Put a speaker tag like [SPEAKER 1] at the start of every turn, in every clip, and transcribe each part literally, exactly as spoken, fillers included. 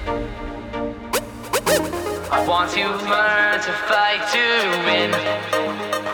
[SPEAKER 1] I want to learn to fight to win.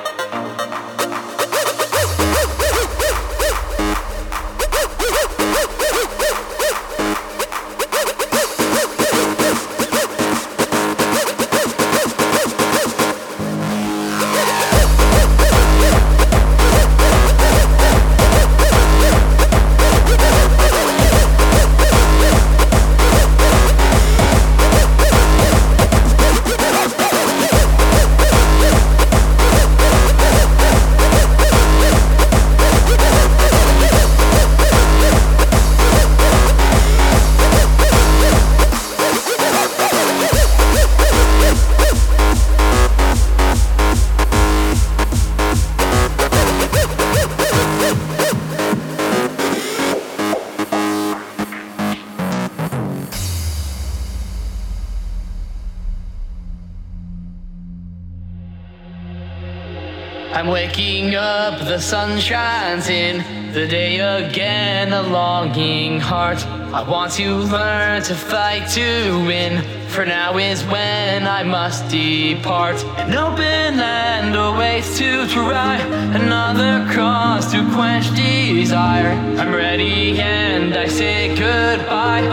[SPEAKER 1] I'm waking up, the sun shines in the day again, a longing heart. I want to learn to fight to win. For now is when I must depart. An open land awaits to try another cause to quench desire. I'm ready and I say goodbye.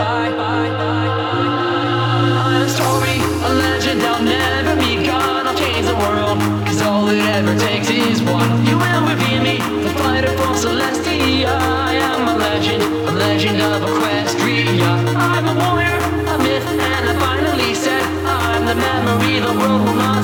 [SPEAKER 1] I'm a story, a legend, I'll never be gone. I'll change the world, cause all it ever takes is one. You will reveal me, the fighter from Celestia. I am a legend, a legend of Equestria. I'm a warrior, a myth, and I finally said I'm the memory the world will not